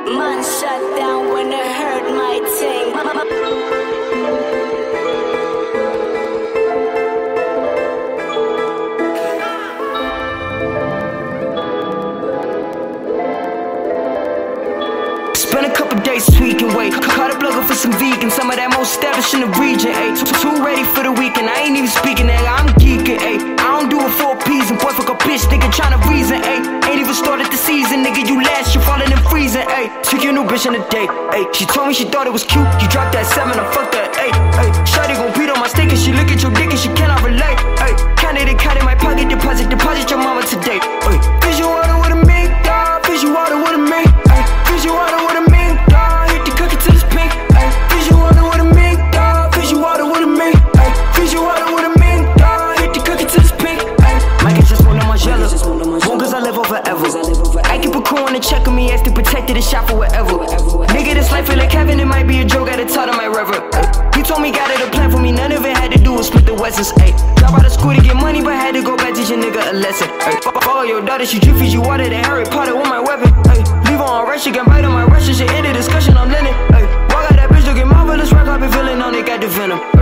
Man shut down when I heard my ting. Spent a couple days tweaking, wait. Caught a blogger for some vegan, some of that most established in the region, ayy. Too ready for the weekend, I ain't even speaking, nigga, I'm geeking, ayy. I don't do it for appeasing, boy, fuck a bitch, nigga, tryna reason, ayy. Ain't even started the season, nigga, you last, you falling and freezing, ayy. Took your new bitch on a date, ayy. She told me she thought it was cute, you dropped that 7, I fucked that 8, ayy. Shawty gon' beat on my stick and she look at your dick and she cannot relate, ayy. Counted it, count in my pocket, deposit your mama today, ayy. Fish you water with a mink, dawg, fish you water with a mink, ayy. Fish you water with a mink, dawg, hit the cookie till it's pink, ayy. Fish you water with a mink, dawg, fish you water with a mink, ayy. Fish you water with a mink, dawg, hit the cookie till it's pink, ayy. Mike is just one of my jealous, one cause I live on forever. I keep a crew on the check of me, as to protect it and shop for whatever. Nigga, this life feel like heaven, it might be a joke, gotta tell to my reverend. He told me got it a plan for me, none of it had to do with split the Wessons, ayy. Drop out of school to get money, but had to go back teach a nigga a lesson, ayy. Follow your daughter, she drip, feed you water, than Harry Potter with my weapon, ayy. Leave her on rush, she can bite on my rush, she end the discussion, I'm letting, ayy. Walk out that bitch, look at marvelous rock, I been feeling on it, got the venom.